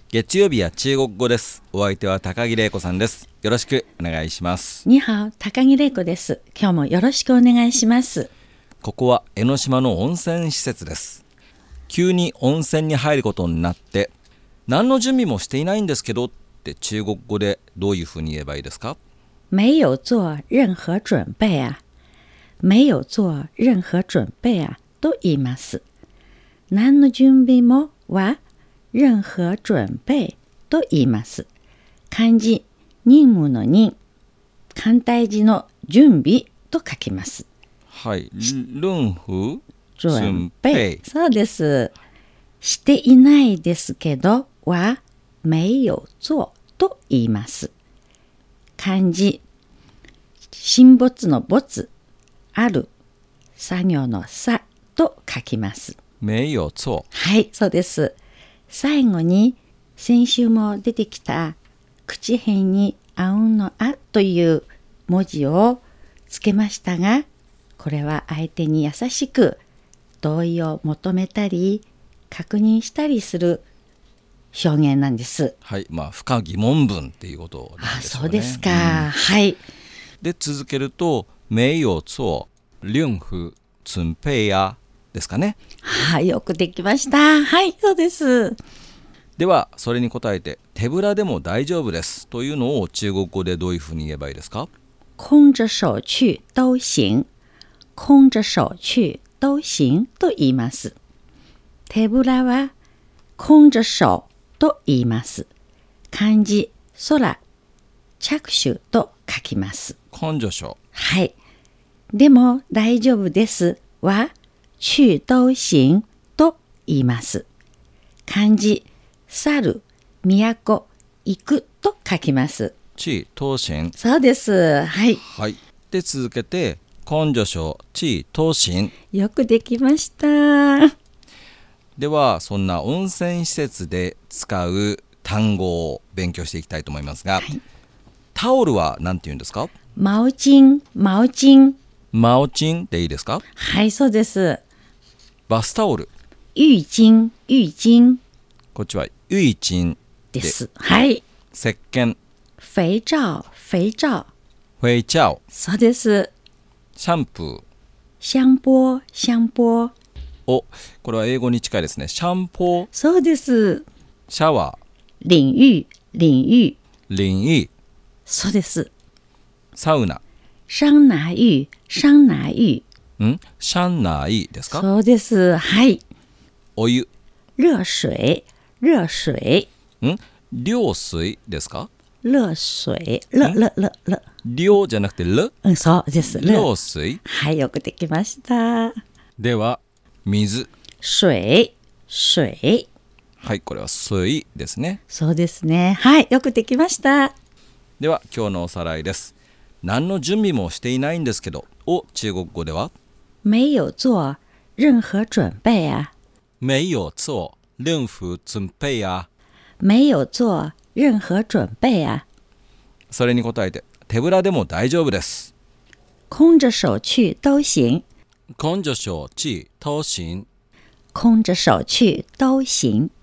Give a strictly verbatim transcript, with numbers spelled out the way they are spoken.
月曜日は中国語です。お相手は高木玲子さんです。よろしくお願いします。 にはお、高木玲子です。今日もよろしくお願いします。 ここは江ノ島の温泉施設です。急に温泉に入ることになって何の準備もしていないんですけどって中国語でどういうふうに言えばいいですか？ 没有做任何準備啊。没有做任何準備啊と言います。何の準備もは任何準備と言います。漢字任務の任、簡体字の準備と書きます。 はい、任何準備。そうです。していないですけどは没有做と言います。漢字神没の没、ある、作業のさと書きます。 没有做。 はい、そうです。最後に先週も出てきた口辺にあうんのあという文字をつけましたが、これは相手に優しく同意を求めたり確認したりする表現なんです。 はい、まあ不可疑問文っていうことなんですよね。 あ、そうですか、うん、はい。 で続けると没有做任何準備やですかね。 はい、よくできました。はい、そうです。 ではそれに答えて手ぶらでも大丈夫ですというのを中国語でどういうふうに言えばいいですか？ 空着手去都行。空着手去都行と言います。手ぶらは空着手と言います。漢字空、着手と書きます。 空着手。 はい。でも大丈夫ですは去都行と言います。漢字去る、都、行くと書きます。 去都行。 そうです。はい。 はい。で続けて空着手去都行。 よくできました。 ではそんな温泉施設で使う単語を勉強していきたいと思いますが、はい、タオルは何て言うんですか？ 毛巾、毛巾。 毛巾でいいですか？ はい、そうです。 バスタオル。 浴巾、浴巾。 こっちは浴巾です。はい。 石鹸。 肥皂、肥皂。 肥皂。 そうです。 シャンプー。 シャンポー、シャンポー。 お、これは英語に近いですね。シャンポー。 そうです。 シャワー。淋浴、淋浴。 淋浴。 そうです。 サウナ。 桑拿浴、桑拿浴。 ん？桑拿浴ですか？ そうです。はい。 お湯。 熱水、熱水。 ん？涼水ですか？ 熱水、熱、熱、熱、熱。 涼じゃなくてる？ うん、そうです。 涼水。 はい、よくできました。 では水。 水、水。 はい、これは水ですね。 そうですね。はい、よくできました。 では今日のおさらいです。何の準備もしていないんですけどを中国語では没有做任何準備啊。 没有做任何準備啊。 没有做任何準備啊。 それに答えて手ぶらでも大丈夫です。 空着手去都行。 空着手去都行。 空着手去都行。